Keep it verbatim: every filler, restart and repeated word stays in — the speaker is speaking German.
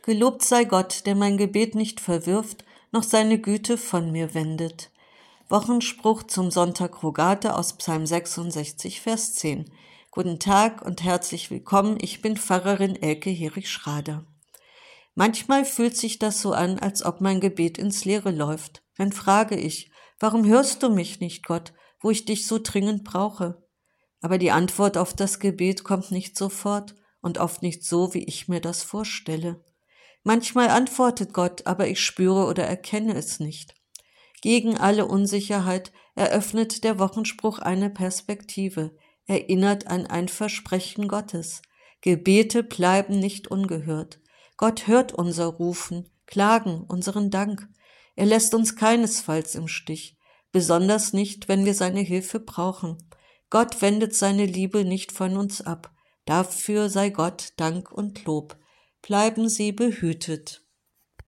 Gelobt sei Gott, der mein Gebet nicht verwirft, noch seine Güte von mir wendet. Wochenspruch zum Sonntag Rogate aus Psalm sechsundsechzig, Vers zehn. Guten Tag und herzlich willkommen, ich bin Pfarrerin Elke Hering-Schrader. Manchmal fühlt sich das so an, als ob mein Gebet ins Leere läuft. Dann frage ich, warum hörst du mich nicht, Gott, wo ich dich so dringend brauche? Aber die Antwort auf das Gebet kommt nicht sofort und oft nicht so, wie ich mir das vorstelle. Manchmal antwortet Gott, aber ich spüre oder erkenne es nicht. Gegen alle Unsicherheit eröffnet der Wochenspruch eine Perspektive, erinnert an ein Versprechen Gottes. Gebete bleiben nicht ungehört. Gott hört unser Rufen, Klagen, unseren Dank. Er lässt uns keinesfalls im Stich, besonders nicht, wenn wir seine Hilfe brauchen. Gott wendet seine Liebe nicht von uns ab. Dafür sei Gott Dank und Lob. Bleiben Sie behütet.